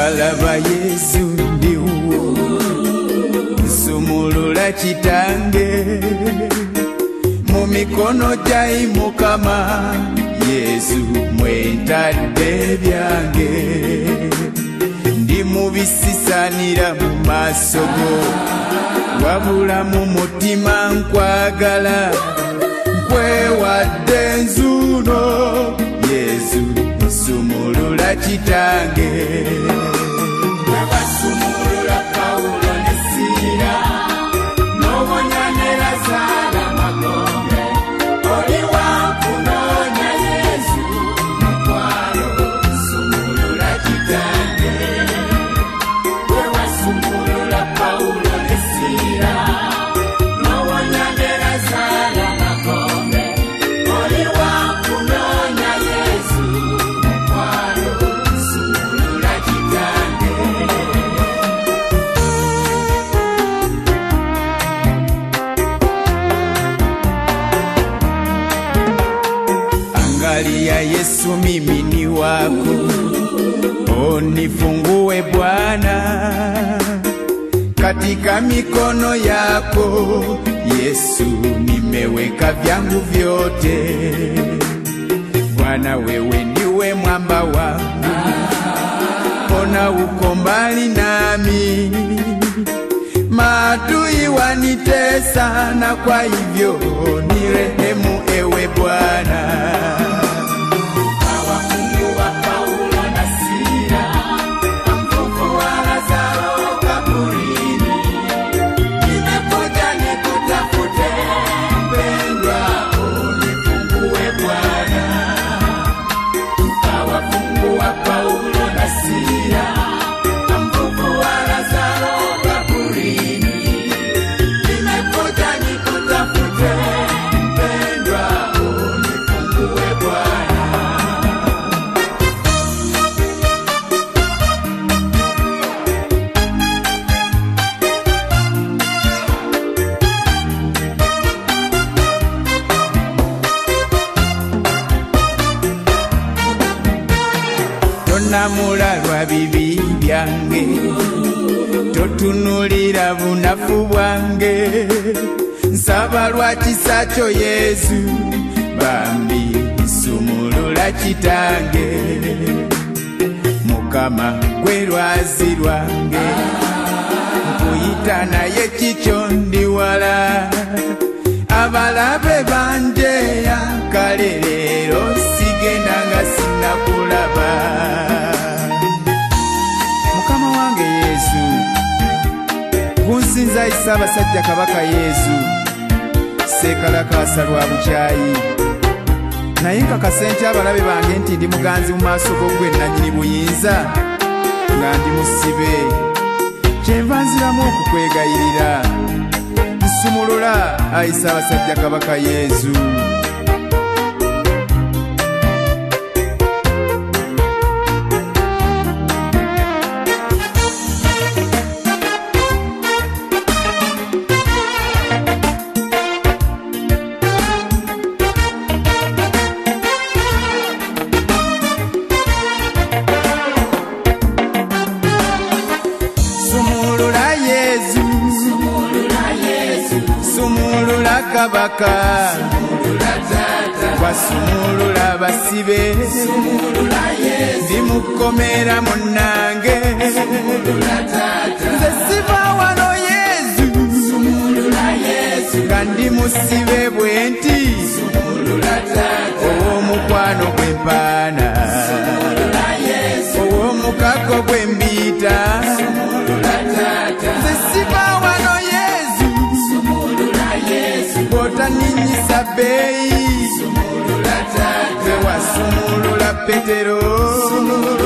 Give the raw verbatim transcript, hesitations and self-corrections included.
walaba Yesu ndiwo sumulula kitange mu mikono jai Mukama Yesu mwentadde byange ndi mubisisanira mu maaso go wabula mu mutima nkwagala nkwewadde nzuno Yesu sumulula kitange Sumulula Paulo ne Sila n'obonyanira Sala Magombe oli wankunonya Yesu mukwano sumulula kitange wewa sumulula Paulo ne Sila n'obonyanira Sala Magombe oli wankunonya Yesu mukwano sumulula kitange Angalia Yesu mimi ni wako onifungue Bwana katika mikono yako Yesu nimeweka vyangu vyote Bwana wewe ndiwe mwamba wangu ona uko mbali nami maadui wanitesa na kwa hivyo nirehemu ewe Bwana Namula lwa bibi byange totunulira bunafu bwange nsaba lwa kisa kyo Yesu bambi sumulula kitange Mukama gwe lwazi lwange nkuyita naye kikyo ndi wala abalabe banje yakale leero sigenda nga sinakulaba Kunsinza isa basajja kabaka Yesu sekalakasa lwa bukyayi naye nkakasente abalabe bange nti ndi muganzi mu maaso g'ogwe nannyini buyinza nga ndi musibe kyenva nziramu okukwegayirira nsumulula ayisa abasajja kabaka Yesu Sumulula kabaka Sumulula tata Wasumulula basibe Sumulula Yesu Dimukomera munange Sumulula tata Nze siva wano Yesu Sumulula Yesu Kandi musibe bwenti Sumulula tata Owo mukwano gwempana Sumulula Yesu Owo mukako gwembita Sumulula tata Nze siva wano Bota ninyi sabei Sumulula tata Wewa sumulula Petero Sumulula